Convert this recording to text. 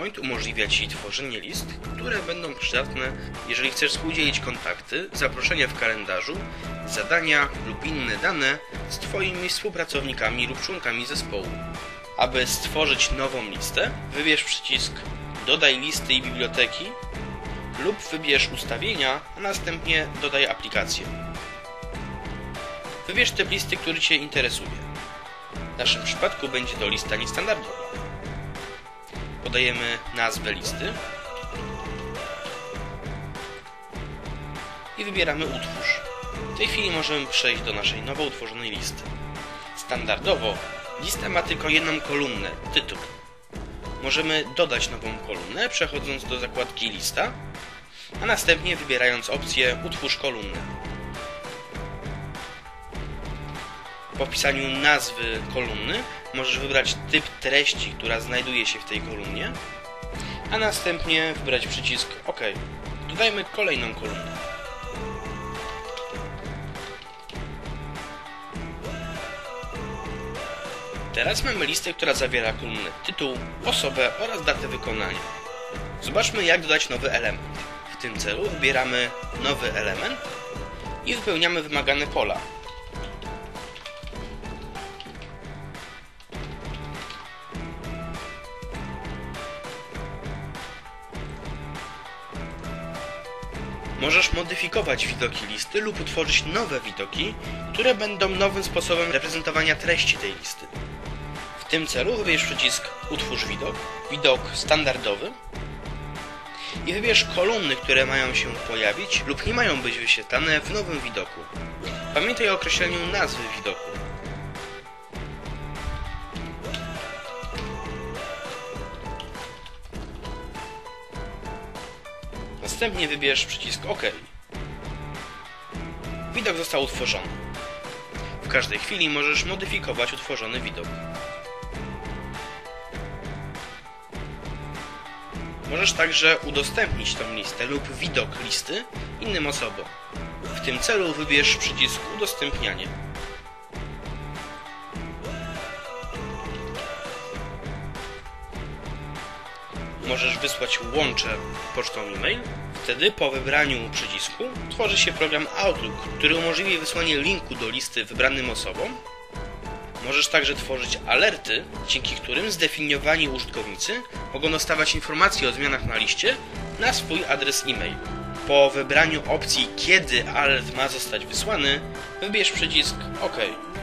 SharePoint umożliwia Ci tworzenie list, które będą przydatne, jeżeli chcesz współdzielić kontakty, zaproszenia w kalendarzu, zadania lub inne dane z Twoimi współpracownikami lub członkami zespołu. Aby stworzyć nową listę, wybierz przycisk Dodaj listy i biblioteki lub wybierz ustawienia, a następnie dodaj aplikację. Wybierz typ listy, który Cię interesuje. W naszym przypadku będzie to lista niestandardowa. Podajemy nazwę listy i wybieramy Utwórz. W tej chwili możemy przejść do naszej nowo utworzonej listy. Standardowo lista ma tylko jedną kolumnę, tytuł. Możemy dodać nową kolumnę, przechodząc do zakładki Lista, a następnie wybierając opcję Utwórz kolumnę. Po wpisaniu nazwy kolumny możesz wybrać typ treści, która znajduje się w tej kolumnie, a następnie wybrać przycisk OK. Dodajmy kolejną kolumnę. Teraz mamy listę, która zawiera kolumnę tytuł, osobę oraz datę wykonania. Zobaczmy, jak dodać nowy element. W tym celu wybieramy nowy element i wypełniamy wymagane pola. Możesz modyfikować widoki listy lub utworzyć nowe widoki, które będą nowym sposobem reprezentowania treści tej listy. W tym celu wybierz przycisk Utwórz widok, widok standardowy i wybierz kolumny, które mają się pojawić lub nie mają być wyświetlane w nowym widoku. Pamiętaj o określeniu nazwy widoku. Następnie wybierz przycisk OK. Widok został utworzony. W każdej chwili możesz modyfikować utworzony widok. Możesz także udostępnić tą listę lub widok listy innym osobom. W tym celu wybierz przycisk Udostępnianie. Możesz wysłać łącze pocztą e-mail. Wtedy po wybraniu przycisku tworzy się program Outlook, który umożliwi wysłanie linku do listy wybranym osobom. Możesz także tworzyć alerty, dzięki którym zdefiniowani użytkownicy mogą dostawać informacje o zmianach na liście na swój adres e-mail. Po wybraniu opcji, kiedy alert ma zostać wysłany, wybierz przycisk OK.